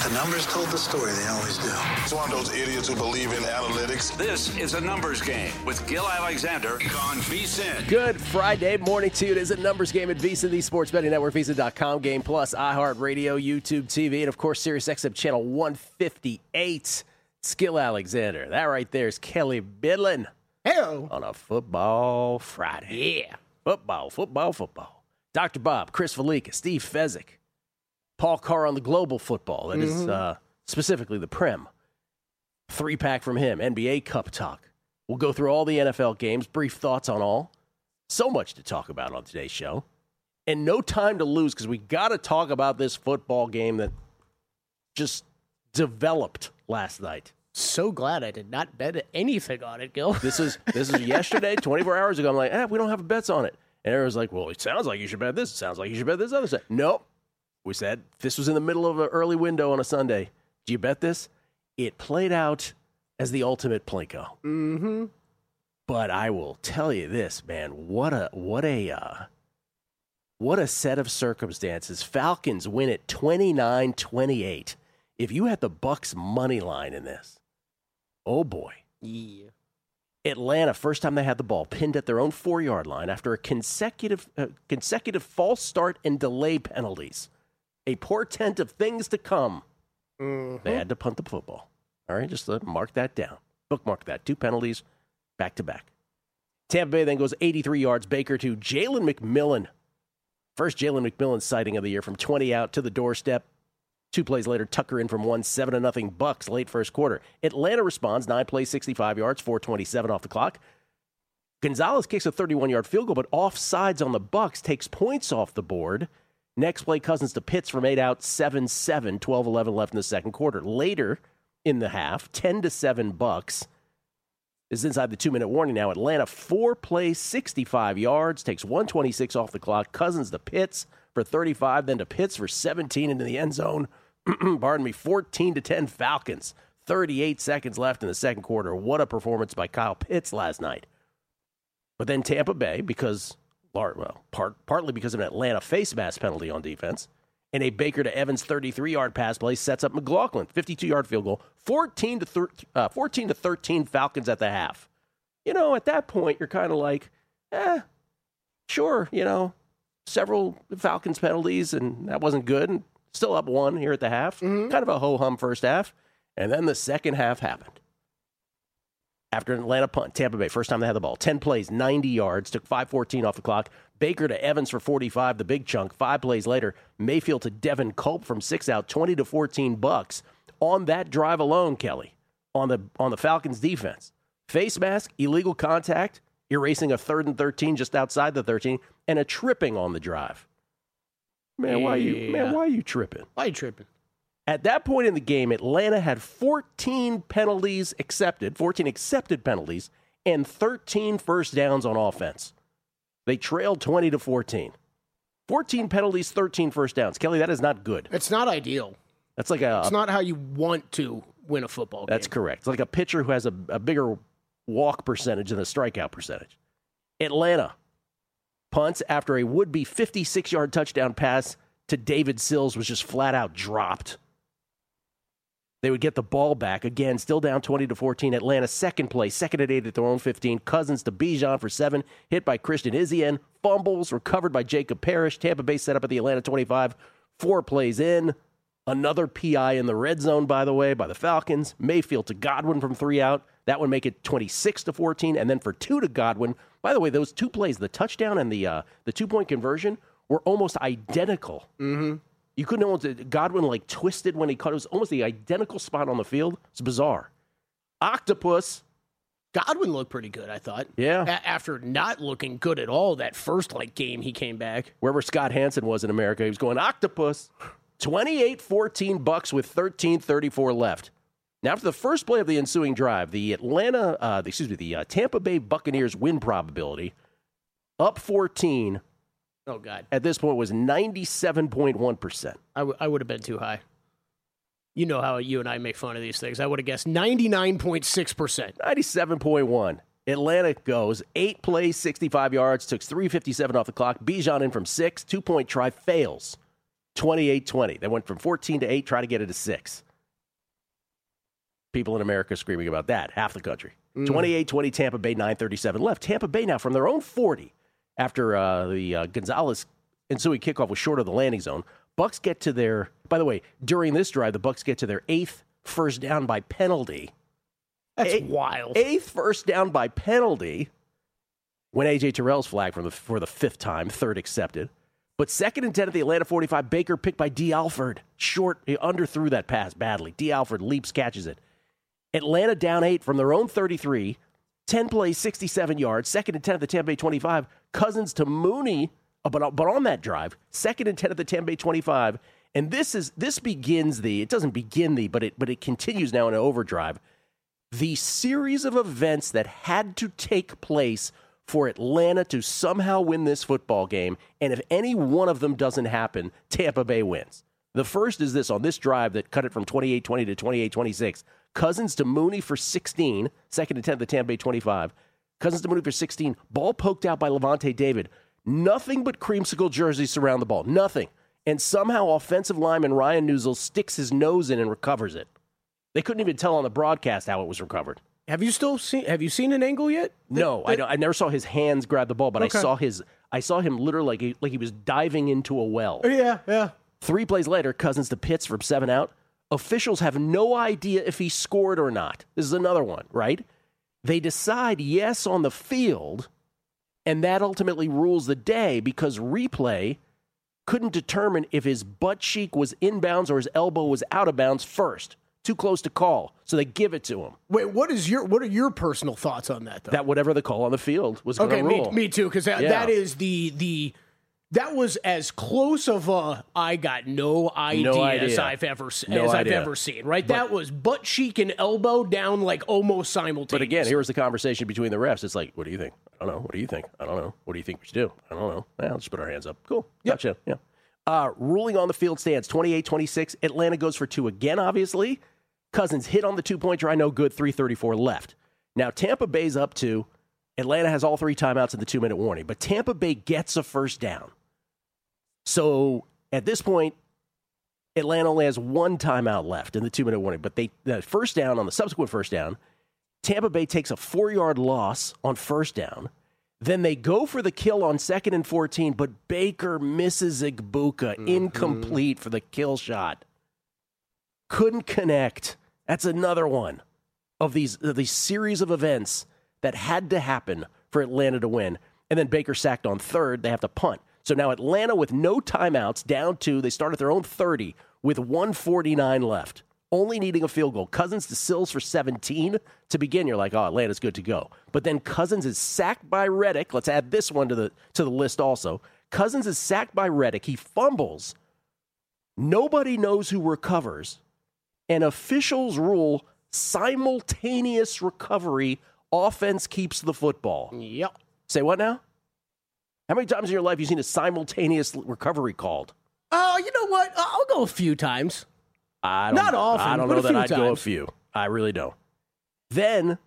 The numbers told the story. They always do. It's one of those idiots who believe in analytics. This is A Numbers Game with Gil Alexander on VSiN. Good Friday morning to you. It is A Numbers Game at VSiN, the Sports Betting Network, VSiN.com, Game Plus, iHeartRadio, YouTube TV, and, of course, SiriusXM Channel 158. It's Gil Alexander. That right there is Kelly Bidlin. Hello. On a football Friday. Yeah. Football. Dr. Bob, Chris Valika, Steve Fezzik, Paul Carr on the global football. That is specifically the Prem. 3-pack from him, NBA Cup talk. We'll go through all the NFL games, brief thoughts on all. So much to talk about on today's show. And no time to lose because we got to talk about this football game that just developed last night. So glad I did not bet anything on it, Gil. This is yesterday, 24 hours ago. I'm like, we don't have bets on it. And everyone's like, well, it sounds like you should bet this. It sounds like you should bet this other side. Nope. We said this was in the middle of an early window on a Sunday. Do you bet this? It played out as the ultimate Plinko. Mm-hmm. But I will tell you this, man. What a set of circumstances. Falcons win it 29-28. If you had the Bucs money line in this, oh boy. Yeah. Atlanta, first time they had the ball, pinned at their own 4-yard line after a consecutive false start and delay penalties. A portent of things to come. Mm-hmm. They had to punt the football. All right, just mark that down. Bookmark that. 2 penalties back-to-back. Tampa Bay then goes 83 yards. Baker to Jalen McMillan. First Jalen McMillan sighting of the year from 20 out to the doorstep. 2 plays later, Tucker in from 1, 7-0 Bucs late first quarter. Atlanta responds, 9 plays, 65 yards, 4:27 off the clock. Gonzalez kicks a 31-yard field goal, but offsides on the Bucs, takes points off the board. Next play, Cousins to Pitts from 8 out, 7-7, 12-11 left in the second quarter. Later in the half, 10-7 Bucs. This is inside the 2-minute warning now. Atlanta, 4 plays, 65 yards, takes 1:26 off the clock. Cousins to Pitts for 35, then to Pitts for 17 into the end zone. 14-10 Falcons. 38 seconds left in the second quarter. What a performance by Kyle Pitts last night. But then Tampa Bay, partly because of an Atlanta face mask penalty on defense, and a Baker to Evans 33-yard pass play sets up McLaughlin, 52-yard field goal, 14-13 Falcons at the half. At that point, you're kind of like, sure, several Falcons penalties, and that wasn't good, and still up 1 here at the half. Mm-hmm. Kind of a ho-hum first half. And then the second half happened. After an Atlanta punt, Tampa Bay, first time they had the ball. 10 plays, 90 yards, took 5:14 off the clock. Baker to Evans for 45, the big chunk. 5 plays later, Mayfield to Devin Culp from 6 out, 20-14 Bucs. On that drive alone, Kelly, on the Falcons defense. Face mask, illegal contact, erasing a 3rd and 13 just outside the 13, and a tripping on the drive. Man, why are you tripping? Why are you tripping? At that point in the game, Atlanta had 14 penalties accepted, 14 accepted penalties, and 13 first downs on offense. They trailed 20-14. 14 penalties, 13 first downs. Kelly, that is not good. It's not ideal. That's like it's not how you want to win a football game. That's correct. It's like a pitcher who has a bigger walk percentage than a strikeout percentage. Atlanta punts after a would-be 56-yard touchdown pass to David Sills was just flat out dropped. They would get the ball back. Again, still down 20-14. Atlanta, second play, 2nd and 8 at their own 15. Cousins to Bijan for 7. Hit by Christian Izien. Fumbles recovered by Jacob Parrish. Tampa Bay set up at the Atlanta 25. 4 plays in. Another PI in the red zone, by the way, by the Falcons. Mayfield to Godwin from 3 out. That would make it 26-14. And then for 2 to Godwin. By the way, those 2 plays, the touchdown and the 2-point conversion, were almost identical. Mm-hmm. You couldn't almost, Godwin twisted when he caught. It was almost the identical spot on the field. It's bizarre. Octopus. Godwin looked pretty good, I thought. Yeah. After not looking good at all that first game he came back. Wherever Scott Hansen was in America, he was going Octopus. 28-14 Bucs with 13:34 left. Now, after the first play of the ensuing drive, the Tampa Bay Buccaneers win probability up 14. Oh, God. At this point was 97.1%. I would have been too high. You know how you and I make fun of these things. I would have guessed 99.6%. 97.1. Atlanta goes 8 plays, 65 yards, took 3:57 off the clock. Bijan in from 6, 2-point try, fails. 28-20. They went from 14 to 8, try to get it to 6. People in America screaming about that, half the country. 28-20, Tampa Bay, 9:37 left. Tampa Bay now from their own 40 after the Gonzalez ensuing kickoff was short of the landing zone. Bucks get to their, by the way, during this drive, the Bucks get to their 8th first down by penalty. That's wild. 8th first down by penalty when A.J. Terrell's flagged for the 5th time, 3rd accepted. But 2nd and 10 at the Atlanta 45, Baker picked by D. Alford. Short, he underthrew that pass badly. D. Alford leaps, catches it. Atlanta down 8 from their own 33, 10 plays, 67 yards. 2nd and 10 at the Tampa Bay 25, Cousins to Mooney, but on that drive, 2nd and 10 at the Tampa Bay 25. And this begins it doesn't begin but it continues now in an overdrive. The series of events that had to take place for Atlanta to somehow win this football game, and if any one of them doesn't happen, Tampa Bay wins. The first is this, on this drive that cut it from 28-20 to 28-26. Cousins to Mooney for 16, 2nd and 10 at the Tampa Bay 25. Cousins to Mooney for 16, ball poked out by Levante David. Nothing but creamsicle jerseys surround the ball, nothing. And somehow offensive lineman Ryan Newsel sticks his nose in and recovers it. They couldn't even tell on the broadcast how it was recovered. Have you seen an angle yet? No, I never saw his hands grab the ball, but okay. I saw him literally like he was diving into a well. Yeah. 3 plays later, Cousins to Pitts from 7 out. Officials have no idea if he scored or not. This is another one, right? They decide yes on the field, and that ultimately rules the day because replay couldn't determine if his butt cheek was inbounds or his elbow was out of bounds first. Too close to call, so they give it to him. Wait, what are your personal thoughts on that, though? That whatever the call on the field was going to rule. Okay, me too, because that is that was as close of a I got no idea as I've ever seen. Right, that was butt cheek and elbow down like almost simultaneously. But again, here was the conversation between the refs. It's like, what do you think? I don't know. What do you think? I don't know. What do you think we should do? I don't know. Let's just put our hands up. Cool. Gotcha. Yeah. Ruling on the field stands 28-26. Atlanta goes for 2 again, obviously. Cousins hit on the 2-point try, no good, 3:34 left. Now, Tampa Bay's up 2. Atlanta has all 3 timeouts in the 2-minute warning, but Tampa Bay gets a first down. So, at this point, Atlanta only has 1 timeout left in the 2-minute warning, but the first down, on the subsequent first down, Tampa Bay takes a 4-yard loss on first down. Then they go for the kill on 2nd and 14, but Baker misses Igbuka, incomplete for the kill shot. Couldn't connect. That's another one of these series of events that had to happen for Atlanta to win. And then Baker sacked on 3rd. They have to punt. So now Atlanta with no timeouts, down 2. They start at their own 30 with 1:49 left, only needing a field goal. Cousins to Sills for 17. To begin, you're like, oh, Atlanta's good to go. But then Cousins is sacked by Reddick. Let's add this one to the list also. Cousins is sacked by Reddick. He fumbles. Nobody knows who recovers. And officials rule simultaneous recovery. Offense keeps the football. Yep. Say what now? How many times in your life have you seen a simultaneous recovery called? Oh, you know what? I'll go a few times. Not often. I don't know that I'd go a few. I really don't. Then,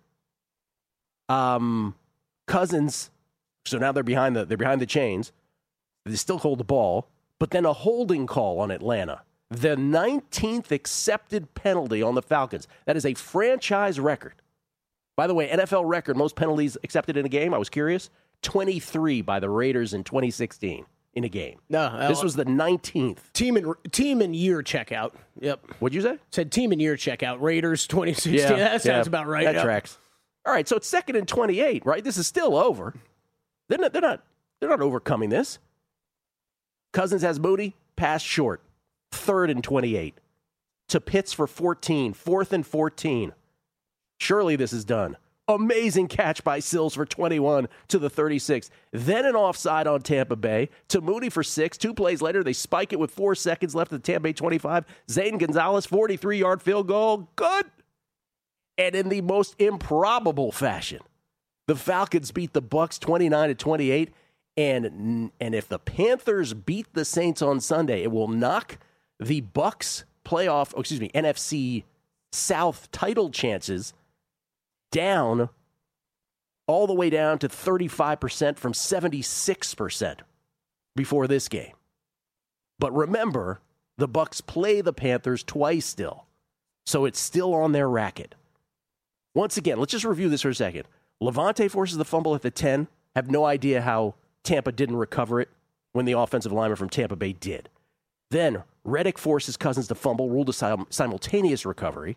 Cousins. So now they're behind the chains. They still hold the ball, but then a holding call on Atlanta. The 19th accepted penalty on the Falcons. That is a franchise record. By the way, NFL record, most penalties accepted in a game, I was curious, 23 by the Raiders in 2016 in a game. No, this was the 19th. Team and year checkout. Yep. What'd you say? Said team and year checkout. Raiders 2016. Yeah, that sounds about right. That tracks. All right, so it's 2nd and 28, right? This is still over. They're not overcoming this. Cousins has Mooney, pass short. 3rd and 28. To Pitts for 14. 4th and 14. Surely this is done. Amazing catch by Sills for 21 to the 36. Then an offside on Tampa Bay. To Mooney for 6. 2 plays later, they spike it with 4 seconds left at the Tampa Bay 25. Zane Gonzalez, 43-yard field goal. Good. And in the most improbable fashion, the Falcons beat the Bucs 29-28. And if the Panthers beat the Saints on Sunday, it will knock the Bucs NFC South title chances down all the way down to 35% from 76% before this game. But remember, the Bucs play the Panthers twice still. So it's still on their racket. Once again, let's just review this for a second. Levante forces the fumble at the 10. Have no idea how Tampa didn't recover it when the offensive lineman from Tampa Bay did. Then Reddick forces Cousins to fumble, ruled a simultaneous recovery.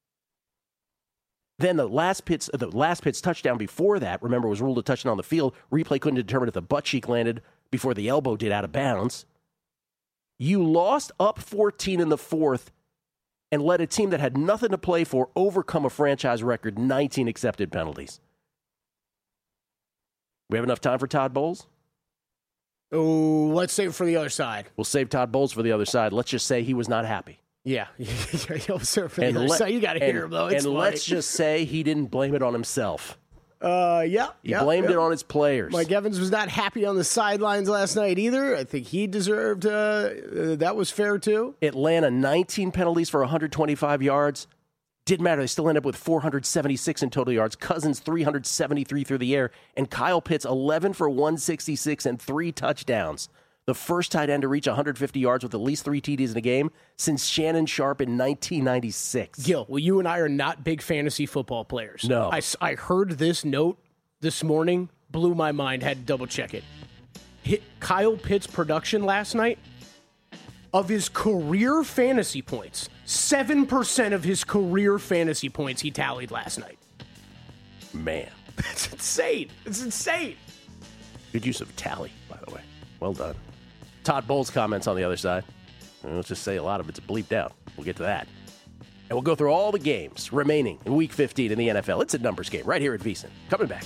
Then the last Pitts touchdown before that, remember, was ruled a touchdown on the field. Replay couldn't determine if the butt cheek landed before the elbow did out of bounds. You lost up 14 in the fourth and let a team that had nothing to play for overcome a franchise record 19 accepted penalties. We have enough time for Todd Bowles? Oh, let's save it for the other side. We'll save Todd Bowles for the other side. Let's just say he was not happy. Yeah. You'll serve for the other side. You got to hear him, though. It's funny. Let's just say he didn't blame it on himself. He blamed it on his players. Mike Evans was not happy on the sidelines last night either. I think he deserved that was fair, too. Atlanta, 19 penalties for 125 yards. Didn't matter. They still end up with 476 in total yards. Cousins, 373 through the air. And Kyle Pitts, 11 for 166 and 3 touchdowns. The first tight end to reach 150 yards with at least 3 TDs in a game since Shannon Sharp in 1996. Gil, well, you and I are not big fantasy football players. No. I heard this note this morning, blew my mind, had to double check it. Kyle Pitts' production last night, of his career fantasy points, 7% of his career fantasy points he tallied last night. Man. That's insane. It's insane. Good use of tally, by the way. Well done. Todd Bowles' comments on the other side. Let's just say a lot of it's bleeped out. We'll get to that. And we'll go through all the games remaining in Week 15 in the NFL. It's a numbers game right here at VSiN. Coming back.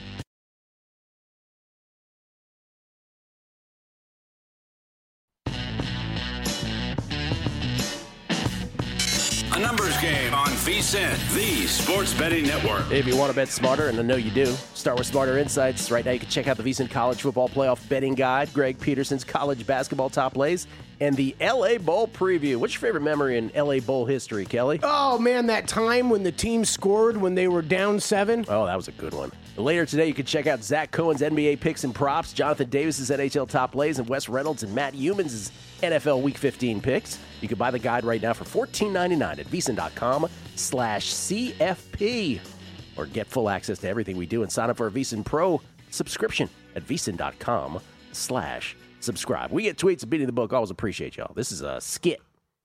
A numbers game on VSiN, the sports betting network. If you want to bet smarter, and I know you do, start with Smarter Insights. Right now you can check out the VSiN College Football Playoff Betting Guide, Greg Peterson's college basketball top plays, and the LA Bowl preview. What's your favorite memory in LA Bowl history, Kelly? Oh, man, that time when the team scored when they were down 7. Oh, that was a good one. Later today, you can check out Zach Cohen's NBA picks and props, Jonathan Davis's NHL top plays, and Wes Reynolds and Matt Humans' NFL Week 15 picks. You can buy the guide right now for $14.99 at VSiN.com/CFP. Or get full access to everything we do and sign up for a VSiN Pro subscription at VSiN.com/subscribe. We get tweets of beating the book. Always appreciate y'all. This is a skit.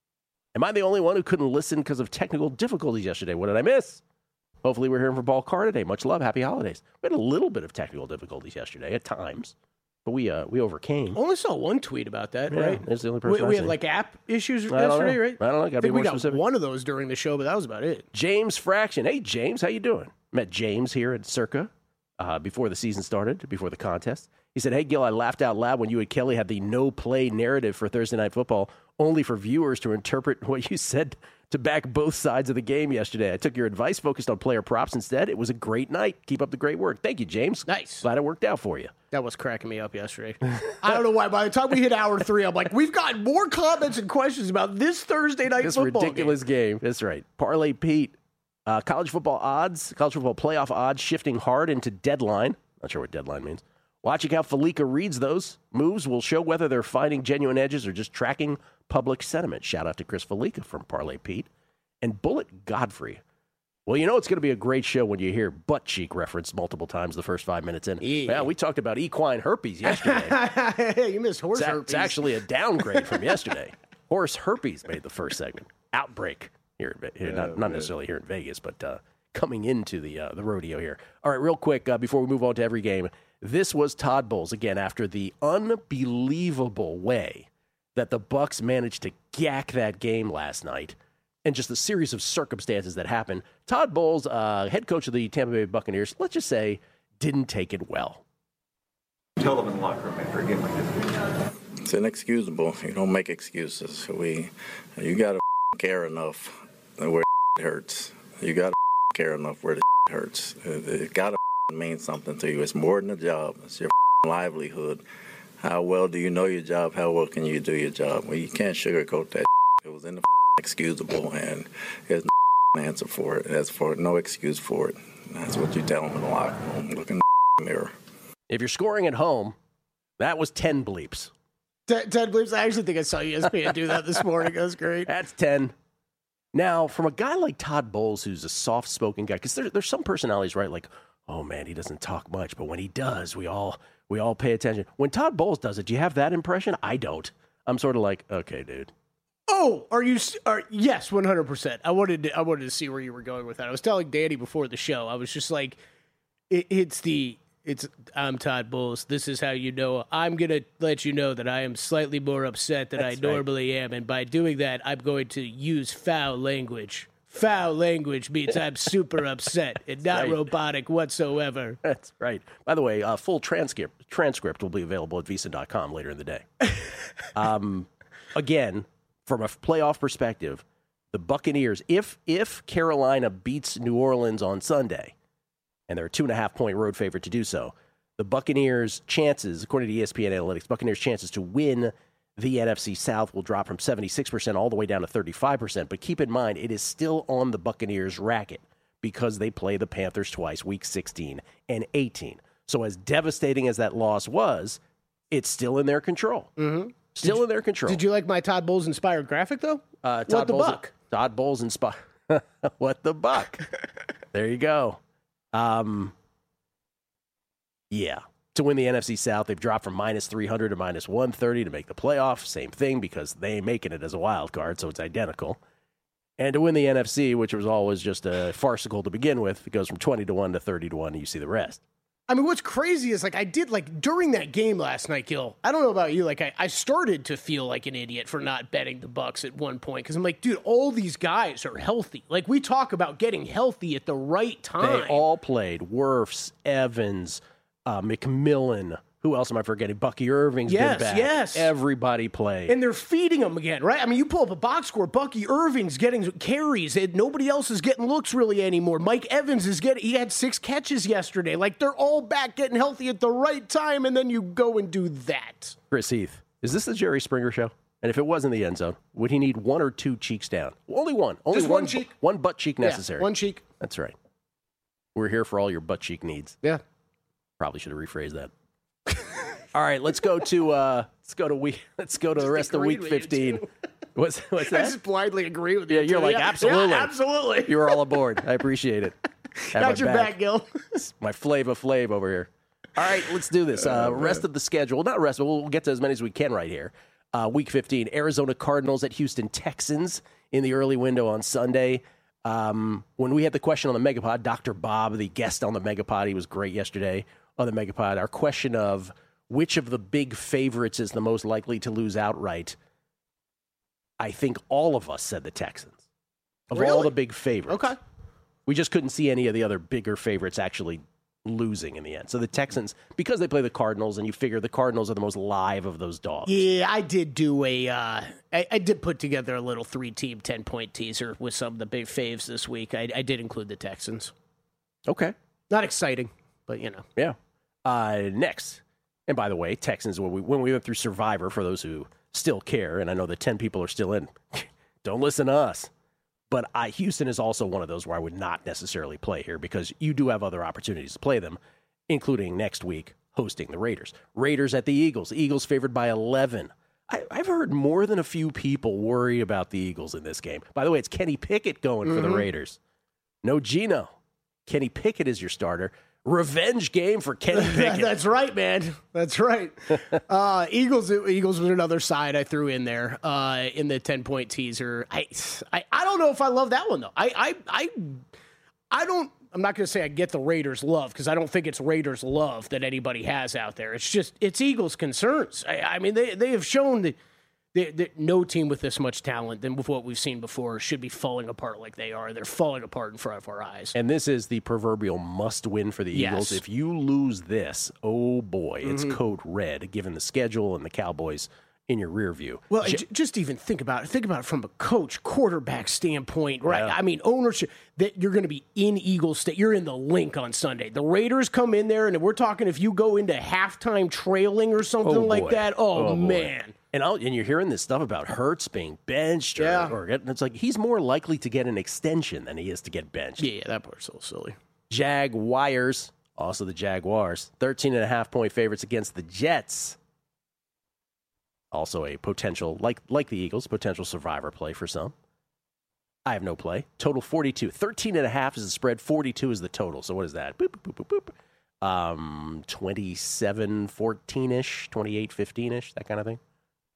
Am I the only one who couldn't listen because of technical difficulties yesterday? What did I miss? Hopefully we're hearing from Paul Carr today. Much love. Happy holidays. We had a little bit of technical difficulties yesterday at times, but we overcame. Only saw one tweet about that, right? That's the only person we had like app issues yesterday, right? I don't know. I think we got one of those during the show, but that was about it. James Fraction. Hey, James, how you doing? Met James here at Circa before the season started, before the contest. He said, hey, Gil, I laughed out loud when you and Kelly had the no-play narrative for Thursday Night Football, only for viewers to interpret what you said to back both sides of the game yesterday. I took your advice, focused on player props instead. It was a great night. Keep up the great work. Thank you, James. Nice. Glad it worked out for you. That was cracking me up yesterday. I don't know why. By the time we hit hour 3, I'm like, we've got more comments and questions about this Thursday night football ridiculous game. That's right. Parlay Pete. College football playoff odds shifting hard into deadline. Not sure what deadline means. Watching how Felica reads those moves will show whether they're finding genuine edges or just tracking public sentiment. Shout out to Chris Felica from Parlay Pete. And Bullet Godfrey. Well, you know it's going to be a great show when you hear butt cheek referenced multiple times the first 5 minutes in. Yeah. Well, we talked about equine herpes yesterday. You missed horse herpes. It's actually a downgrade from yesterday. Horse herpes made the first segment. Outbreak here, not necessarily here in Vegas, but coming into the rodeo here. All right, real quick, before we move on to every game, this was Todd Bowles, again, after the unbelievable way that the Bucs managed to gack that game last night and just the series of circumstances that happened. Todd Bowles, head coach of the Tampa Bay Buccaneers, let's just say, didn't take it well. Tell them in the locker room after a game like this. It's inexcusable. You don't make excuses. You got to care enough where it hurts. You got to care enough where the hurts. It got to mean something to you. It's more than a job. It's your livelihood. How well do you know your job? How well can you do your job? Well, you can't sugarcoat that. It was inexcusable, and there's no answer for it. There's no excuse for it. That's what you tell them in the locker room. Look in the mirror. If you're scoring at home, that was 10 bleeps. Ted believes. I actually think I saw ESPN do that this morning. That was great. That's 10. Now, from a guy like Todd Bowles, who's a soft-spoken guy, because there's some personalities, right? Like, oh man, he doesn't talk much, but when he does, we all pay attention. When Todd Bowles does it, do you have that impression? I don't. I'm sort of like, okay, dude. Oh, yes, 100%. I wanted to see where you were going with that. I was telling Danny before the show. I was just like, I'm Todd Bowles. This is how you know. I'm going to let you know that I am slightly more upset than I normally am. And by doing that, I'm going to use foul language. Foul language means I'm super upset and not robotic whatsoever. That's right. By the way, full transcript will be available at VSiN.com later in the day. Again, from a playoff perspective, the Buccaneers, if Carolina beats New Orleans on Sunday, and they're a 2.5-point road favorite to do so, the Buccaneers' chances, according to ESPN Analytics, Buccaneers' chances to win the NFC South will drop from 76% all the way down to 35%. But keep in mind, it is still on the Buccaneers' racket because they play the Panthers twice, Week 16 and 18. So as devastating as that loss was, it's still in their control. Mm-hmm. Still in their control. Did you like my Todd Bowles-inspired graphic, though? Todd Bowles inspired. What the buck? There you go. Yeah. To win the NFC South, they've dropped from -300 to -130 to make the playoff. Same thing because they ain't making it as a wild card, so it's identical. And to win the NFC, which was always just farcical to begin with, it goes from 20-1 to 30-1, and you see the rest. I mean, what's crazy is, during that game last night, Gil, I don't know about you, I started to feel like an idiot for not betting the Bucs at one point, because I'm like, dude, all these guys are healthy. Like, we talk about getting healthy at the right time. They all played. Wirfs, Evans, McMillan. Who else am I forgetting? Bucky Irving's been back. Yes. Everybody played. And they're feeding them again, right? I mean, you pull up a box score, Bucky Irving's getting carries, and nobody else is getting looks really anymore. Mike Evans he had 6 catches yesterday. Like, they're all back getting healthy at the right time, and then you go and do that. Chris Heath, is this the Jerry Springer show? And if it was in the end zone, would he need 1 or 2 cheeks down? Only one. Only just one cheek. One butt cheek necessary. Yeah, one cheek. That's right. We're here for all your butt cheek needs. Yeah. Probably should have rephrased that. All right, let's go to the rest of Week 15. What's that? I just blindly agree with you. Yeah, you're like, absolutely. Yeah, absolutely. You were all aboard. I appreciate it. Got your back, Gil. My Flava Flav over here. All right, let's do this. Rest of the schedule. Not rest, but we'll get to as many as we can right here. Week 15, Arizona Cardinals at Houston Texans in the early window on Sunday. When we had the question on the Megapod, Dr. Bob, the guest on the Megapod, he was great yesterday on the Megapod. Our question of which of the big favorites is the most likely to lose outright, I think all of us said the Texans. Of all the big favorites. Okay. We just couldn't see any of the other bigger favorites actually losing in the end. So the Texans, because they play the Cardinals, and you figure the Cardinals are the most live of those dogs. Yeah, I did do I did put together a little 3-team 10-point teaser with some of the big faves this week. I did include the Texans. Okay. Not exciting, but you know. Yeah. Next. And by the way, Texans, when we went through Survivor, for those who still care, and I know that 10 people are still in, don't listen to us. But Houston is also one of those where I would not necessarily play here because you do have other opportunities to play them, including next week hosting the Raiders. Raiders at the Eagles. Eagles favored by 11. I've heard more than a few people worry about the Eagles in this game. By the way, it's Kenny Pickett going for the Raiders. No Geno. Kenny Pickett is your starter. Revenge game for Kenny Pickett. That's right, man. That's right. Eagles was another side I threw in there in the 10-point teaser. I don't know if I love that one though. I don't. I'm not going to say I get the Raiders love because I don't think it's Raiders love that anybody has out there. It's Eagles concerns. I mean they have shown that no team with this much talent than with what we've seen before should be falling apart like they are. They're falling apart in front of our eyes. And this is the proverbial must-win for the Eagles. If you lose this, oh boy, it's code red, given the schedule and the Cowboys in your rear view. Well, just even think about it. Think about it from a coach, quarterback standpoint, right? Yeah. I mean, ownership, that you're going to be in Eagle State. You're in the Link on Sunday. The Raiders come in there, and we're talking if you go into halftime trailing or something like that, oh man. And you're hearing this stuff about Hurts being benched, or it's like he's more likely to get an extension than he is to get benched. Yeah, that part's a little silly. Jaguars, also the Jaguars, 13.5-point favorites against the Jets. Also a potential, like the Eagles, potential survivor play for some. I have no play. Total 42. 13.5 is the spread. 42 is the total. So what is that? Boop, boop, boop, boop, boop. 27-14-ish, 28-15-ish, that kind of thing.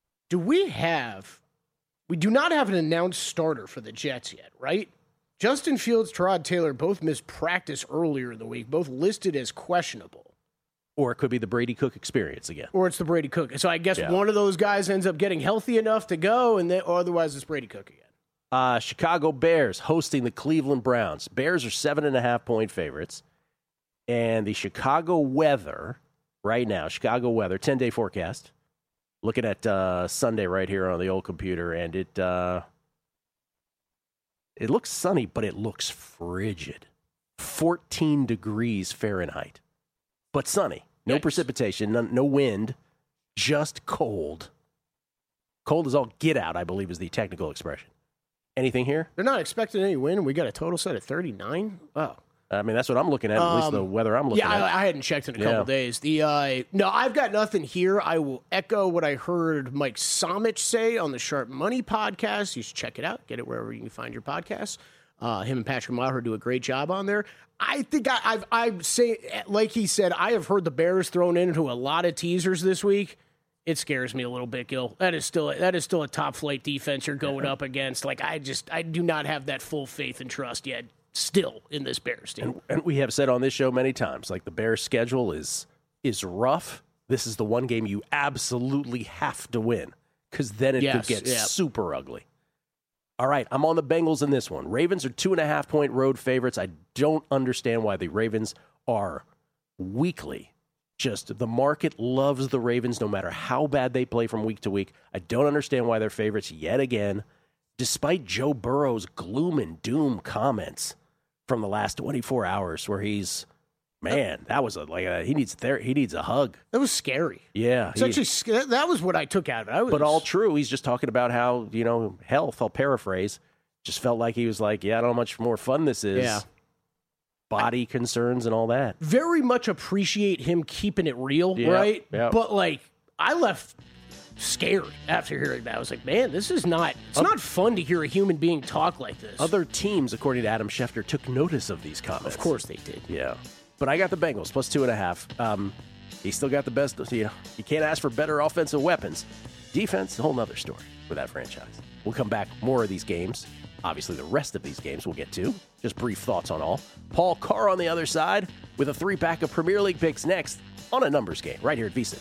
We do not have an announced starter for the Jets yet, right? Justin Fields, Tyrod Taylor both missed practice earlier in the week, both listed as questionable. Or it could be the Brady Cook experience again. Or it's the Brady Cook. So I guess one of those guys ends up getting healthy enough to go, or otherwise it's Brady Cook again. Chicago Bears hosting the Cleveland Browns. Bears are 7.5-point favorites. And the Chicago weather, right now, 10-day forecast. Looking at Sunday right here on the old computer, and it looks sunny, but it looks frigid. 14 degrees Fahrenheit. But sunny. No precipitation, no wind, just cold. Cold as all get out, I believe, is the technical expression. Anything here? They're not expecting any wind, and we got a total set at 39? Oh. I mean, that's what I'm looking at least the weather I'm looking at. Yeah, I hadn't checked in a couple days. No, I've got nothing here. I will echo what I heard Mike Somich say on the Sharp Money podcast. You should check it out. Get it wherever you can find your podcasts. Him and Patrick Maher do a great job on there. I think I say, like he said, I have heard the Bears thrown into a lot of teasers this week. It scares me a little bit, Gil. That is still a top flight defense you're going up against. Like I do not have that full faith and trust yet. Still in this Bears team. And we have said on this show many times, like the Bears schedule is rough. This is the one game you absolutely have to win because then it could get super ugly. All right, I'm on the Bengals in this one. Ravens are 2.5-point road favorites. I don't understand why the Ravens are weekly. Just the market loves the Ravens no matter how bad they play from week to week. I don't understand why they're favorites yet again, despite Joe Burrow's gloom and doom comments from the last 24 hours where he's, man, that was he needs a hug. That was scary. Yeah. That was what I took out of it. But all true. He's just talking about how, health, I'll paraphrase, just felt like he was like, I don't know how much more fun this is. Yeah. Body concerns and all that. Very much appreciate him keeping it real, right? Yep. But, I left scared after hearing that. I was like, man, this is not fun to hear a human being talk like this. Other teams, according to Adam Schefter, took notice of these comments. Of course they did. Yeah. But I got the Bengals, plus 2.5. He's still got the best, you can't ask for better offensive weapons. Defense, a whole nother story for that franchise. We'll come back, more of these games. Obviously, the rest of these games we'll get to. Just brief thoughts on all. Paul Carr on the other side with a 3-pack of Premier League picks next on A Numbers Game, right here at VSiN.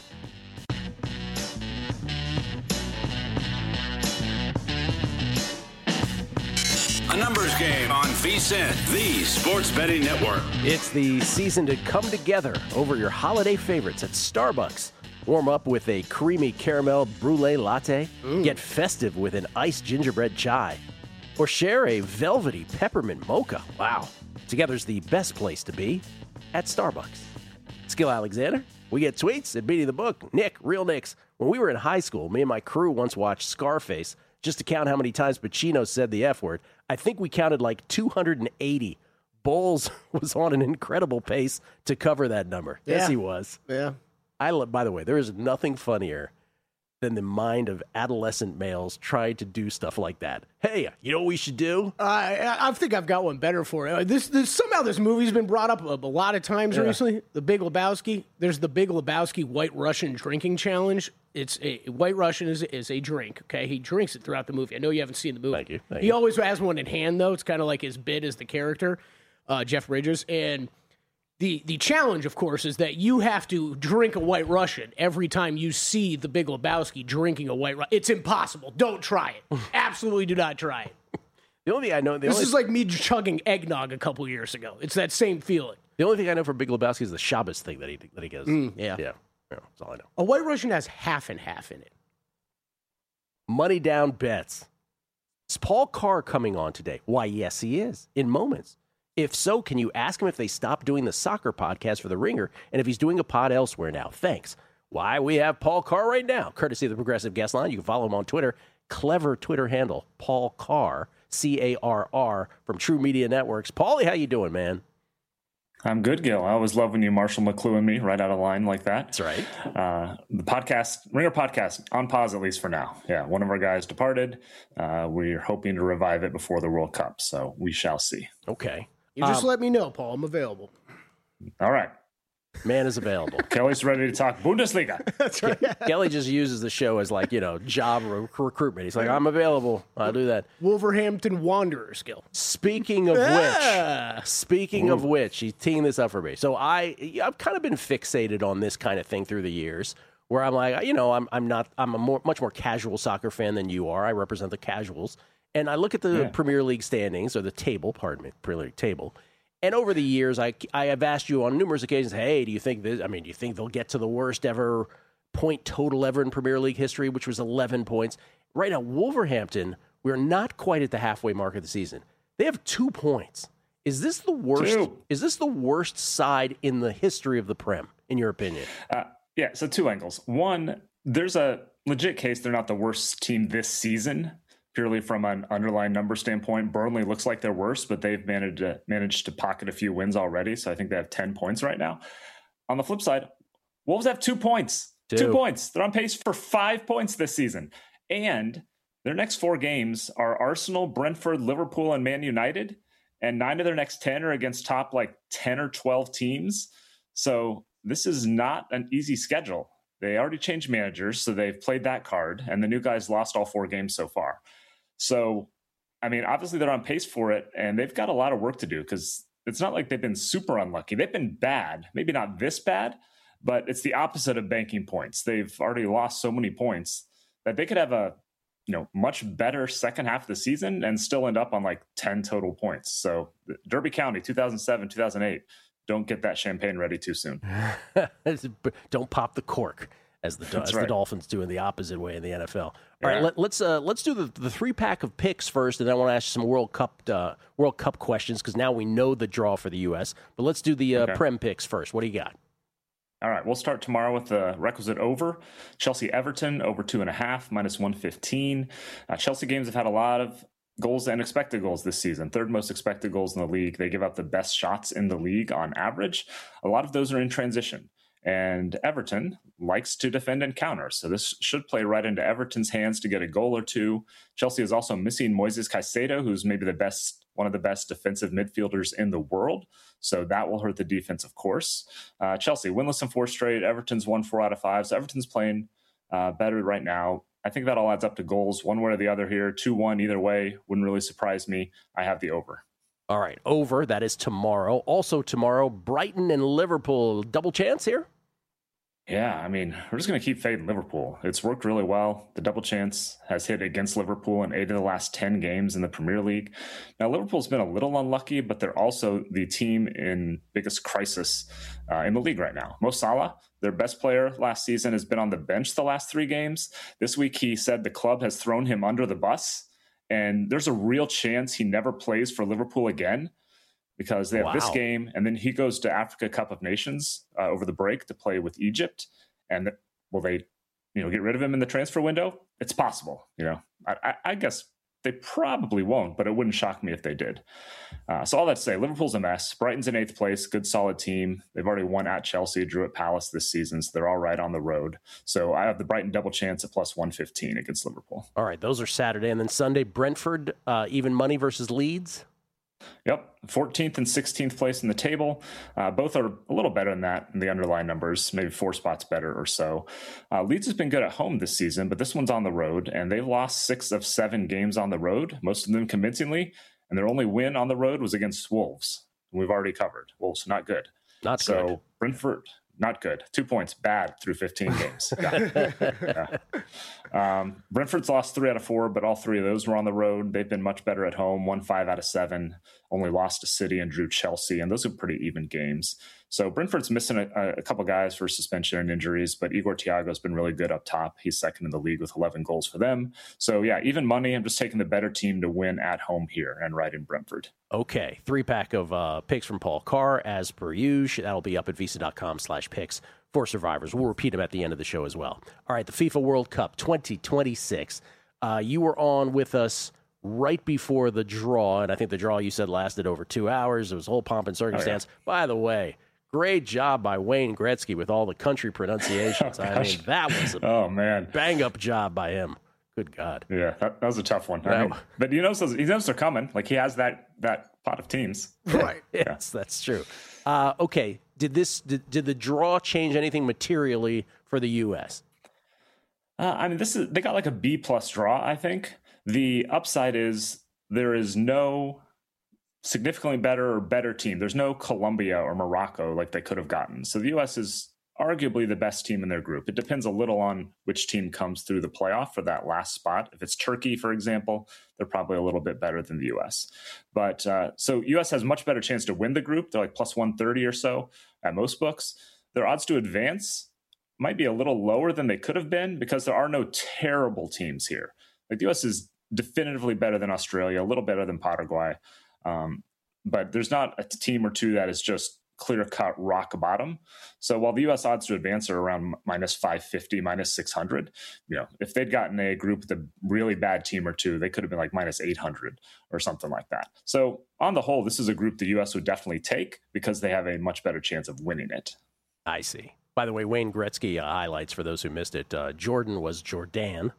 A Numbers Game on VSiN, the Sports Betting Network. It's the season to come together over your holiday favorites at Starbucks. Warm up with a creamy caramel brulee latte. Get festive with an iced gingerbread chai. Or share a velvety peppermint mocha. Wow. Together's the best place to be at Starbucks. Skill Alexander. We get tweets at Beating the Book. Nick, Real Nicks. When we were in high school, me and my crew once watched Scarface just to count how many times Pacino said the F word. I think we counted like 280. Bowles was on an incredible pace to cover that number. Yeah. Yes, he was. Yeah. By the way, there is nothing funnier than the mind of adolescent males trying to do stuff like that. Hey, you know what we should do? I think I've got one better for you. Somehow this movie's been brought up a lot of times recently. The Big Lebowski. There's the Big Lebowski White Russian drinking challenge. White Russian is a drink. Okay, he drinks it throughout the movie. I know you haven't seen the movie. Thank you. He always has one in hand though. It's kind of like his bit as the character, Jeff Bridges, and. The challenge, of course, is that you have to drink a White Russian every time you see the Big Lebowski drinking a White Russian. It's impossible. Don't try it. Absolutely do not try it. The only thing I know... This is like me chugging eggnog a couple years ago. It's that same feeling. The only thing I know for Big Lebowski is the Shabbos thing that he goes. Yeah. That's all I know. A White Russian has half and half in it. Money down bets. Is Paul Carr coming on today? Why, yes, he is. In moments. If so, can you ask him if they stopped doing the soccer podcast for The Ringer and if he's doing a pod elsewhere now? Thanks. Why, we have Paul Carr right now, courtesy of the Progressive Guest Line. You can follow him on Twitter. Clever Twitter handle, Paul Carr, C-A-R-R, from True Media Networks. Paulie, how you doing, man? I'm good, Gil. I always love when you Marshall McLuhan me right out of line like that. That's right. The podcast, Ringer podcast, on pause at least for now. Yeah, one of our guys departed. We're hoping to revive it before the World Cup, so we shall see. Okay. You just let me know, Paul. I'm available. All right. Man is available. Kelly's ready to talk Bundesliga. That's right. Kelly just uses the show as job recruitment. He's like, I'm available. I'll do that. Wolverhampton Wanderers, Gil. Speaking of which, he's teeing this up for me. So I've kind of been fixated on this kind of thing through the years, where I'm like, I'm a much more casual soccer fan than you are. I represent the casuals, and I look at the Premier League standings, or the table, Premier League table. And over the years, I have asked you on numerous occasions, hey, do you think they'll get to the worst ever point total ever in Premier League history, which was 11 points? Right now, Wolverhampton, we're not quite at the halfway mark of the season. They have 2 points. Is this the worst? Is this the worst side in the history of the Prem, in your opinion? Yeah, so 2 angles. One, there's a legit case they're not the worst team this season. Purely from an underlying number standpoint, Burnley looks like they're worse, but they've managed to pocket a few wins already. So I think they have 10 points right now. On the flip side, Wolves have 2 points. 2 points. They're on pace for 5 points this season. And their next 4 games are Arsenal, Brentford, Liverpool, and Man United. And 9 of their next 10 are against top 10 or 12 teams. So this is not an easy schedule. They already changed managers, so they've played that card. And the new guys lost all 4 games so far. So, obviously they're on pace for it, and they've got a lot of work to do because it's not like they've been super unlucky. They've been bad, maybe not this bad, but it's the opposite of banking points. They've already lost so many points that they could have a much better second half of the season and still end up on 10 total points. So Derby County, 2007, 2008, don't get that champagne ready too soon. Don't pop the cork. As the Dolphins do in the opposite way in the NFL. All right, let's do the 3-pack of picks first, and then I want to ask you some World Cup questions because now we know the draw for the U.S. But let's do the Prem picks first. What do you got? All right, we'll start tomorrow with the requisite over. Chelsea-Everton, over 2.5, minus 115. Chelsea games have had a lot of goals and expected goals this season. 3rd most expected goals in the league. They give up the best shots in the league on average. A lot of those are in transition. And Everton likes to defend and counter. So this should play right into Everton's hands to get a goal or 2. Chelsea is also missing Moises Caicedo, who's maybe one of the best defensive midfielders in the world. So that will hurt the defense, of course. Chelsea, winless in 4 straight. Everton's won 4 out of 5. So Everton's playing better right now. I think that all adds up to goals one way or the other here. 2-1 either way. Wouldn't really surprise me. I have the over. All right, over. That is tomorrow. Also tomorrow, Brighton and Liverpool. Double chance here? Yeah, we're just going to keep fading Liverpool. It's worked really well. The double chance has hit against Liverpool in 8 of the last 10 games in the Premier League. Now, Liverpool's been a little unlucky, but they're also the team in biggest crisis in the league right now. Mo Salah, their best player last season, has been on the bench the last 3 games. This week, he said the club has thrown him under the bus, and there's a real chance he never plays for Liverpool again. Because they have this game, and then he goes to Africa Cup of Nations over the break to play with Egypt. And will they, get rid of him in the transfer window? It's possible. I guess they probably won't, but it wouldn't shock me if they did. So all that to say, Liverpool's a mess. Brighton's in 8th place, good solid team. They've already won at Chelsea, drew at Palace this season, so they're all right on the road. So I have the Brighton double chance at plus 115 against Liverpool. All right, those are Saturday, and then Sunday, Brentford even money versus Leeds. Yep, 14th and 16th place in the table. Both are a little better than that in the underlying numbers, maybe 4 spots better or so. Leeds has been good at home this season, but this one's on the road, and they've lost 6 of 7 games on the road, most of them convincingly, and their only win on the road was against Wolves. We've already covered. Wolves, not good. Not good. So Brentford, not good. 2 points, bad through 15 games. Brentford's lost 3 out of 4, but all 3 of those were on the road. They've been much better at home, won 5 out of 7, only lost to City and drew Chelsea, and those are pretty even games. So Brentford's missing a couple guys for suspension and injuries, but Igor Thiago's been really good up top. He's second in the league with 11 goals for them. So yeah, even money. I'm just taking the better team to win at home here and right in Brentford. Okay, 3-pack of picks from Paul Carr as per usual. That'll be up at visa.com/picks for survivors. We'll repeat them at the end of the show as well. All right, the FIFA World Cup 2026. You were on with us right before the draw, and I think the draw you said lasted over 2 hours. It was whole pomp and circumstance. Oh, yeah. By the way, great job by Wayne Gretzky with all the country pronunciations. I mean, that was a bang-up job by him. Good God. Yeah, that was a tough one. I mean, but he knows they're coming. Like, he has that pot of teams. Right. Yes, that's true. Okay, did the draw change anything materially for the U.S.? I mean, they got like a B+ draw, I think. The upside is there is no significantly better team. There's no Colombia or Morocco like they could have gotten. So the U.S. is arguably the best team in their group. It depends a little on which team comes through the playoff for that last spot. If it's Turkey, for example, they're probably a little bit better than the U.S. But so U.S. has much better chance to win the group. They're like plus 130 or so at most books. Their odds to advance might be a little lower than they could have been because there are no terrible teams here. Like, the U.S. is definitively better than Australia, a little better than Paraguay. But there's not a team or two that is just clear-cut rock bottom. So while the U.S. odds to advance are around minus 550, minus 600, if they'd gotten a group with a really bad team or two, they could have been like minus 800 or something like that. So on the whole, this is a group the U.S. would definitely take because they have a much better chance of winning it. I see. By the way, Wayne Gretzky highlights for those who missed it. Jordan was Jordan.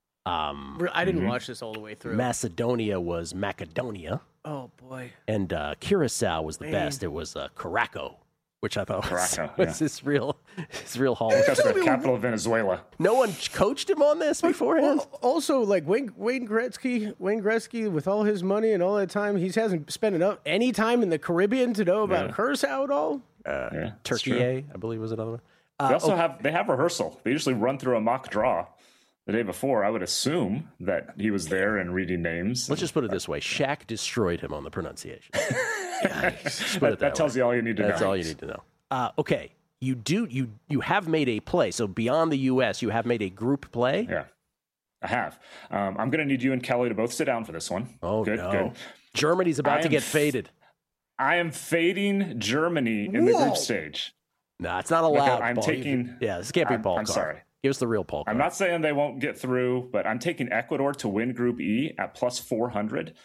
I didn't watch this all the way through. Macedonia was Macedonia. Oh, boy. And Curacao was the best. It was Caraco, which I thought was his real hall. That's the capital of Venezuela. No one coached him on this beforehand? Well, also, like, Wayne Gretzky, with all his money and all that time, he hasn't spent any time in the Caribbean to know about Curacao at all? Turkey, I believe, was another one. They also have rehearsal. They usually run through a mock draw the day before. I would assume that he was there and reading names. Let's just put it this way. Shaq destroyed him on the pronunciation. That tells you all you need to know. That's all you need to know. Okay. You have made a play. So beyond the U.S., you have made a group play? Yeah, I have. I'm going to need you and Kelly to both sit down for this one. Oh, good. Germany's about to get faded. I am fading Germany in the group stage. No, it's not allowed. I'm taking... this can't be Paul. I'm sorry. Give us the real Paul. I'm not saying they won't get through, but I'm taking Ecuador to win Group E at plus 400.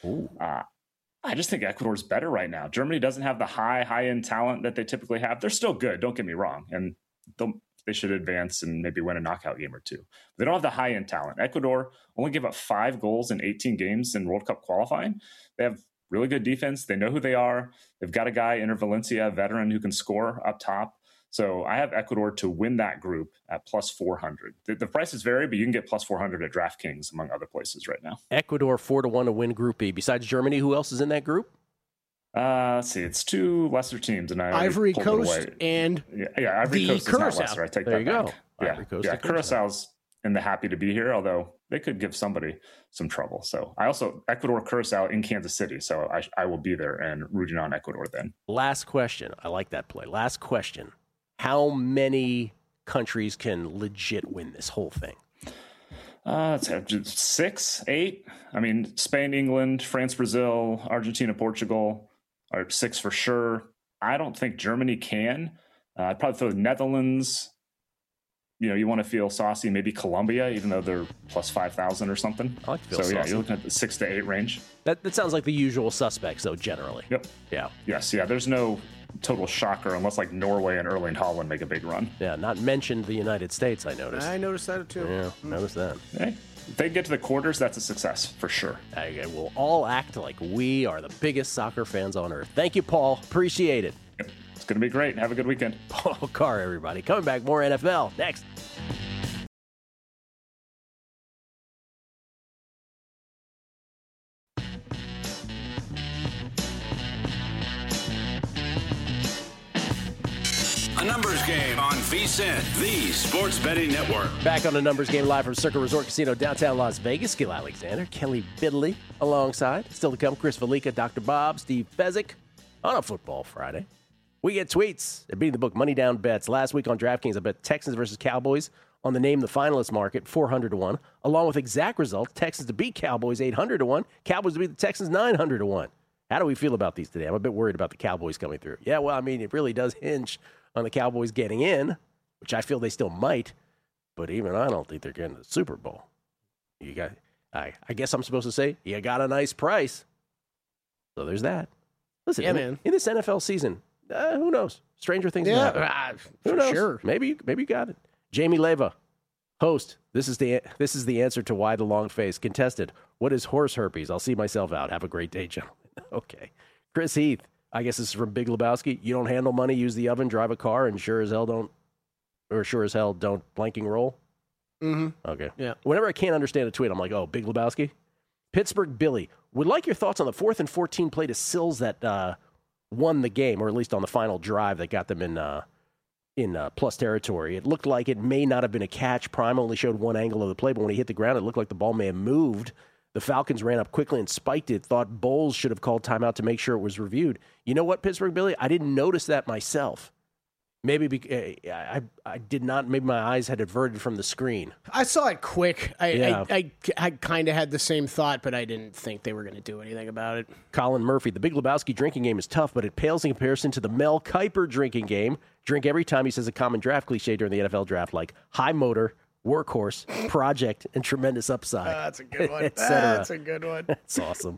I just think Ecuador's better right now. Germany doesn't have the high-end talent that they typically have. They're still good, don't get me wrong, and they should advance and maybe win a knockout game or two. But they don't have the high-end talent. Ecuador only gave up 5 goals in 18 games in World Cup qualifying. They have really good defense. They know who they are. They've got a guy, Enter Valencia, a veteran who can score up top. So I have Ecuador to win that group at plus 400. The prices vary, but you can get plus 400 at DraftKings, among other places right now. Ecuador 4-1 to win Group B. Besides Germany, who else is in that group? Let's see. It's 2 lesser teams, and Ivory Coast and Ivory Coast is not lesser. I take that back. Ivory Coast. Yeah, Curaçao's in the happy to be here, although they could give somebody some trouble. So I also Ecuador, Curaçao in Kansas City. So I will be there and rooting on Ecuador then. Last question. I like that play. Last question. How many countries can legit win this whole thing? 6, 8. I mean, Spain, England, France, Brazil, Argentina, Portugal are 6 for sure. I don't think Germany can. I'd probably throw the Netherlands. You want to feel saucy, maybe Colombia, even though they're plus 5,000 or something. I like to feel saucy. You're looking at the 6 to 8 range. That sounds like the usual suspects, though, generally. Yep. Yeah. Yes. Yeah. There's no total shocker unless like Norway and Erling Haaland make a big run. Yeah. Not mentioned the United States, I noticed. I noticed that too. Yeah. Noticed that. Hey, if they get to the quarters, that's a success for sure. Okay, we'll all act like we are the biggest soccer fans on earth. Thank you, Paul. Appreciate it. Yep. It's going to be great. Have a good weekend. Paul Carr, everybody. Coming back, more NFL next. A numbers game on VSiN, the sports betting network. Back on the numbers game live from Circa Resort Casino, downtown Las Vegas. Gil Alexander, Kelly Bidley alongside. Still to come, Chris Valika, Dr. Bob, Steve Fezzik on a football Friday. We get tweets at Beating the Book money down bets. Last week on DraftKings, I bet Texans versus Cowboys on the name the finalist market, 400 to 1. Along with exact results, Texans to beat Cowboys, 800 to 1. Cowboys to beat the Texans, 900 to 1. How do we feel about these today? I'm a bit worried about the Cowboys coming through. Yeah, well, I mean, it really does hinge on the Cowboys getting in, which I feel they still might, but even I don't think they're getting to the Super Bowl. I guess I'm supposed to say, you got a nice price. So there's that. Listen, in this NFL season, who knows? Stranger things happen. Who knows? Sure. Maybe you got it. Jamie Leva, host. This is the answer to why the long face. Contested. What is horse herpes? I'll see myself out. Have a great day, gentlemen. Okay. Chris Heath. I guess this is from Big Lebowski. You don't handle money, use the oven, drive a car, and sure as hell don't blanking roll. Mm-hmm. Okay. Yeah. Whenever I can't understand a tweet, I'm like, oh, Big Lebowski. Pittsburgh Billy. Would like your thoughts on the 4th and 14 play to Sills that won the game, or at least on the final drive that got them in plus territory. It looked like it may not have been a catch. Prime only showed one angle of the play, but when he hit the ground, it looked like the ball may have moved. The Falcons ran up quickly and spiked it, thought Bowles should have called timeout to make sure it was reviewed. You know what, Pittsburgh Billy? I didn't notice that myself. Maybe I did not. Maybe my eyes had averted from the screen. I saw it quick. I kind of had the same thought, but I didn't think they were going to do anything about it. Colin Murphy, the Big Lebowski drinking game is tough, but it pales in comparison to the Mel Kiper drinking game. Drink every time, he says, a common draft cliche during the NFL draft, like high motor, workhorse, project, and tremendous upside. That's a good one. That's a good one. That's awesome.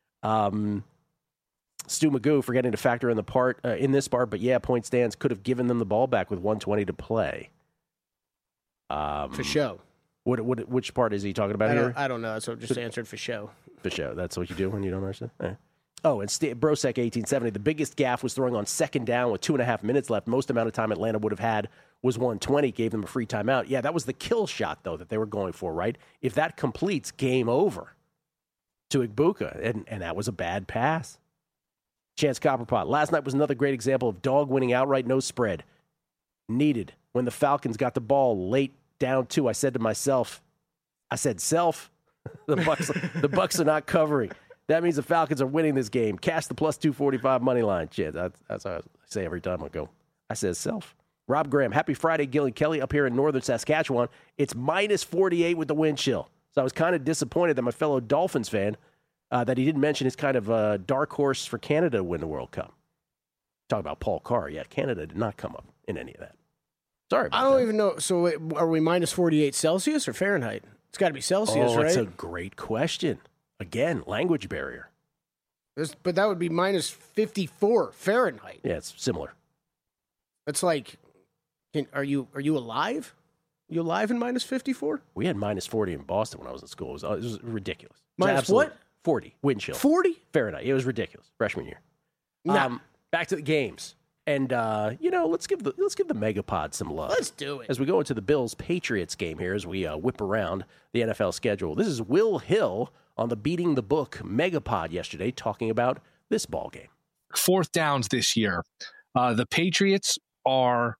Stu Magoo forgetting to factor in in this part, but yeah, point stands, could have given them the ball back with 1:20 to play. For show. Which part is he talking about here? I don't know. So just answered for show. For show. That's what you do when you don't understand? Oh, and Brosek 1870, the biggest gaffe was throwing on second down with 2.5 minutes left. Most amount of time Atlanta would have had was 120, gave them a free timeout. Yeah, that was the kill shot, though, that they were going for, right? If that completes, game over to Igbuka, and that was a bad pass. Chance Copperpot. Last night was another great example of dog winning outright, no spread. Needed. When the Falcons got the ball late down 2, I said to myself, the Bucks are not covering. That means the Falcons are winning this game. Cash the plus 245 money line. Shit, that's what I say every time I said self. Rob Graham. Happy Friday, Gil and Kelly up here in northern Saskatchewan. It's minus 48 with the wind chill. So I was kind of disappointed that my fellow Dolphins fan that he didn't mention his kind of dark horse for Canada to win the World Cup. Talk about Paul Carr. Yeah, Canada did not come up in any of that. Sorry about that. I don't even know. So are we minus 48 Celsius or Fahrenheit? It's got to be Celsius, right? That's a great question. Again, language barrier. But that would be minus 54 Fahrenheit. Yeah, it's similar. It's like, are you alive? You alive in minus 54? We had minus 40 in Boston when I was in school. It was ridiculous. Minus what? 40 wind chill. 40 Fahrenheit. It was ridiculous. Freshman year. No. Back to the games, and let's give the Megapod some love. Let's do it as we go into the Bills-Patriots game here. As we whip around the NFL schedule, this is Will Hill on the Beating the Book Megapod yesterday, talking about this ball game. 4th downs this year. The Patriots are,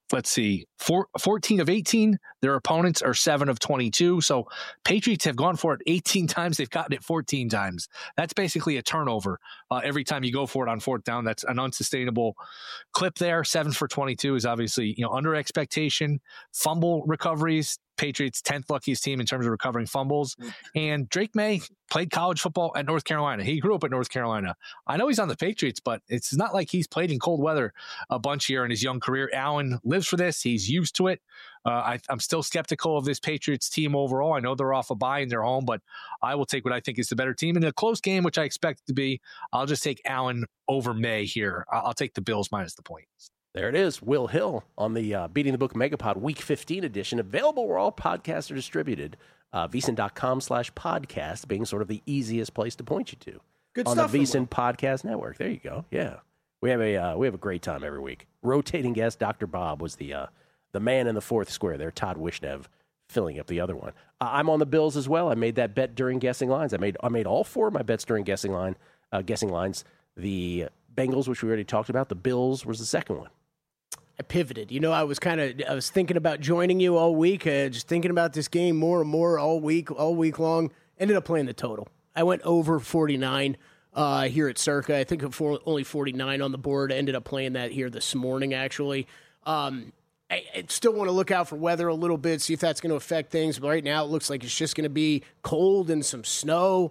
14 of 18. Their opponents are 7 of 22. So Patriots have gone for it 18 times. They've gotten it 14 times. That's basically a turnover. Every time you go for it on 4th down, that's an unsustainable clip there. 7 for 22 is obviously, under expectation. Fumble recoveries, Patriots 10th luckiest team in terms of recovering fumbles. And Drake May played college football at North Carolina. He grew up at North Carolina. I know he's on the Patriots, but it's not like he's played in cold weather a bunch here in his young career. Allen lives for this. He's used to it. I'm still skeptical of this Patriots team overall. I know they're off a bye in their home, but I will take what I think is the better team. In a close game, which I expect it to be, I'll just take Allen over May here. I'll take the Bills minus the point. There it is. Will Hill on the Beating the Book Megapod Week 15 edition, available where all podcasts are distributed. VSiN.com/podcast being sort of the easiest place to point you to. Good on stuff the VSiN Podcast Network. There you go. Yeah, we have a great time every week. Rotating guest Dr. Bob was the man in the 4th square there. Todd Wishnev filling up the other one. I'm on the Bills as well. I made that bet during guessing lines. I made all 4 of my bets during guessing lines. The Bengals, which we already talked about. The Bills was the second one. I pivoted. I was thinking about joining you all week, just thinking about this game more and more all week long. Ended up playing the total. I went over 49 here at Circa. I think only 49 on the board. I ended up playing that here this morning, actually. I still want to look out for weather a little bit, see if that's going to affect things. But right now, it looks like it's just going to be cold and some snow.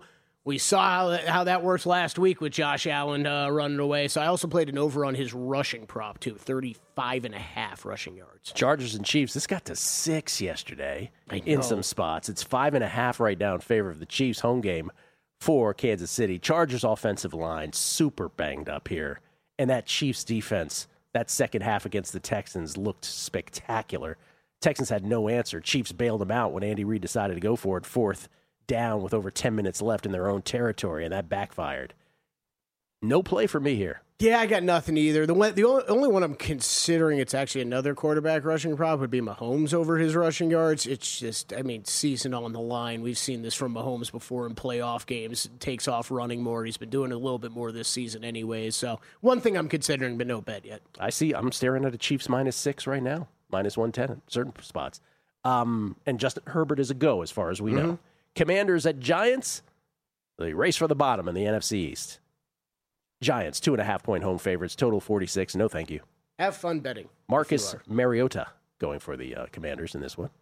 We saw how that worked last week with Josh Allen running away. So I also played an over on his rushing prop, too. 35.5 rushing yards. Chargers and Chiefs. This got to 6 yesterday in some spots. It's 5.5 right now in favor of the Chiefs. Home game for Kansas City. Chargers offensive line super banged up here. And that Chiefs defense, that second half against the Texans looked spectacular. Texans had no answer. Chiefs bailed them out when Andy Reid decided to go for it. 4th down with over 10 minutes left in their own territory, and that backfired. No play for me here. Yeah, I got nothing either. The only one I'm considering, it's actually another quarterback rushing prop, would be Mahomes over his rushing yards. It's just, season on the line. We've seen this from Mahomes before in playoff games. Takes off running more. He's been doing a little bit more this season anyways. So one thing I'm considering, but no bet yet. I'm staring at a Chiefs -6 right now, -110 in certain spots. And Justin Herbert is a go as far as we know. Commanders at Giants, the race for the bottom in the NFC East. Giants, 2.5-point home favorites, total 46. No, thank you. Have fun betting. Marcus Mariota going for the Commanders in this one.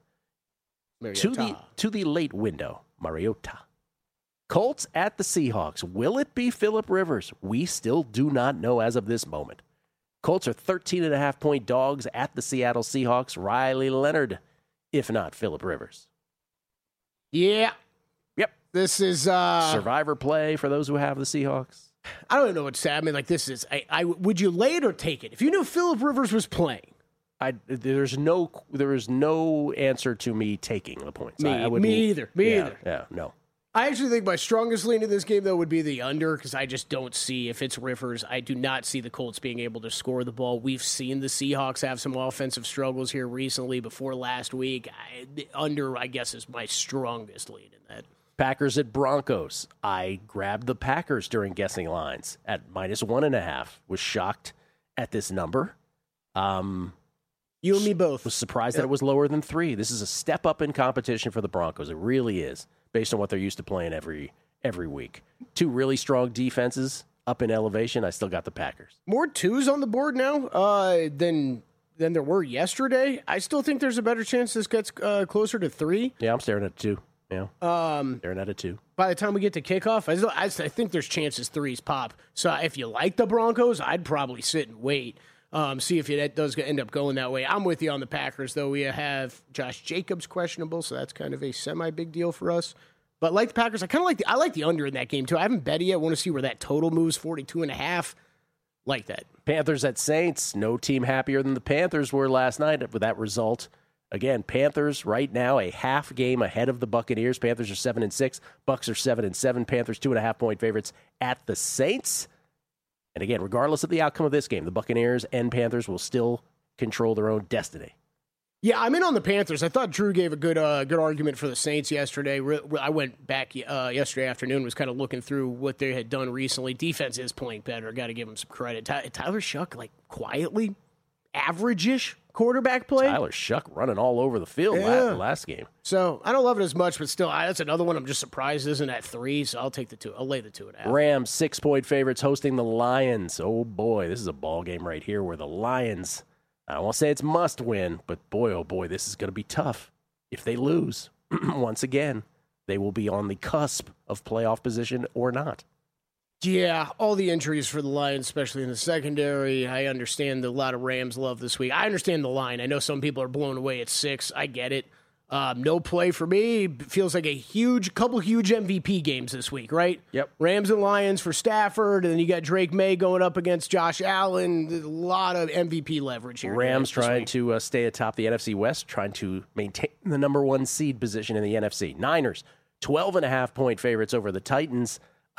To the late window, Mariota. Colts at the Seahawks. Will it be Phillip Rivers? We still do not know as of this moment. Colts are 13.5-point dogs at the Seattle Seahawks. Riley Leonard, if not Phillip Rivers. Yeah. Yep. This is survivor play for those who have the Seahawks. I don't even know what to say. This is would you lay it or take it? If you knew Phillip Rivers was playing. There is no answer to me taking the points. Me either. Yeah, no. I actually think my strongest lean in this game, though, would be the under, because I just don't see, if it's Rivers, I do not see the Colts being able to score the ball. We've seen the Seahawks have some offensive struggles here recently before last week. The under, I guess, is my strongest lean in that. Packers at Broncos. I grabbed the Packers during guessing lines at -1.5. Was shocked at this number. You and me both. Was surprised that it was lower than 3. This is a step up in competition for the Broncos. It really is, based on what they're used to playing every week. 2 really strong defenses up in elevation. I still got the Packers. More 2s on the board now than there were yesterday. I still think there's a better chance this gets closer to 3. Yeah, I'm staring at 2. Yeah, staring at a 2. By the time we get to kickoff, I think there's chances 3s pop. So if you like the Broncos, I'd probably sit and wait. See if it does end up going that way. I'm with you on the Packers, though. We have Josh Jacobs questionable, so that's kind of a semi-big deal for us. But like the Packers, I like the under in that game, too. I haven't bet it yet. I want to see where that total moves, 42.5. Like that. Panthers at Saints. No team happier than the Panthers were last night with that result. Again, Panthers right now a half game ahead of the Buccaneers. Panthers are 7-6. Bucs are 7-7. Panthers 2.5-point favorites at the Saints. And again, regardless of the outcome of this game, the Buccaneers and Panthers will still control their own destiny. Yeah, I'm in on the Panthers. I thought Drew gave a good argument for the Saints yesterday. I went back yesterday afternoon, was kind of looking through what they had done recently. Defense is playing better. Got to give them some credit. Tyler Shuck, quietly, average-ish quarterback play. Tyler Shuck running all over the field last game. So I don't love it as much, but still, that's another one I'm just surprised isn't at 3, so I'll take the 2. I'll lay the 2.5. Rams 6-point favorites hosting the Lions. Oh, boy, this is a ball game right here where the Lions, I won't say it's must win, but boy, oh, boy, this is going to be tough. If they lose, once again, they will be on the cusp of playoff position or not. Yeah, all the injuries for the Lions, especially in the secondary. I understand a lot of Rams love this week. I understand the line. I know some people are blown away at 6. I get it. No play for me. Feels like couple huge MVP games this week, right? Yep. Rams and Lions for Stafford, and then you got Drake May going up against Josh Allen. A lot of MVP leverage here. Rams trying to stay atop the NFC West, trying to maintain the number 1 seed position in the NFC. Niners, 12.5-point favorites over the Titans.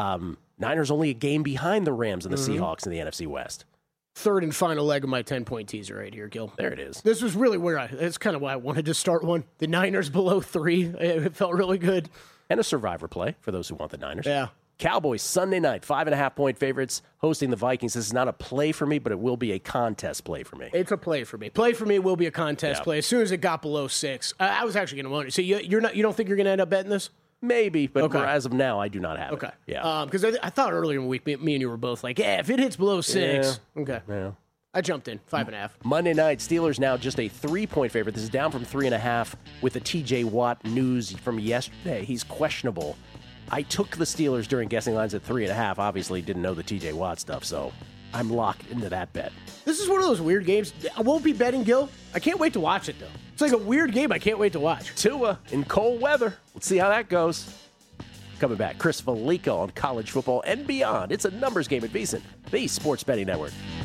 Niners only a game behind the Rams and the Seahawks in the NFC West. Third and final leg of my 10-point teaser right here, Gil. There it is. This was really that's kind of why I wanted to start one. The Niners below 3. It felt really good. And a survivor play for those who want the Niners. Yeah. Cowboys, Sunday night, 5.5-point favorites hosting the Vikings. This is not a play for me, but it will be a contest play for me. It's a play for me. Play for me will be a contest play. As soon as it got below 6, I was actually going to wonder. So you don't think you're going to end up betting this? Maybe, but as of now, I do not have it. Okay. Yeah. Because I thought earlier in the week, me and you were both like, if it hits below 6. Yeah. Okay. Yeah. I jumped in, 5.5. Monday night, Steelers now just a 3-point favorite. This is down from 3.5 with the TJ Watt news from yesterday. He's questionable I took the Steelers during guessing lines at 3.5. Obviously, didn't know the TJ Watt stuff, so I'm locked into that bet. This is one of those weird games. I won't be betting, Gil. I can't wait to watch it, though. It's like a weird game I can't wait to watch. Tua in cold weather. Let's see how that goes. Coming back, Chris Valico on college football and beyond. It's a numbers game at VSiN, the Sports Betting Network.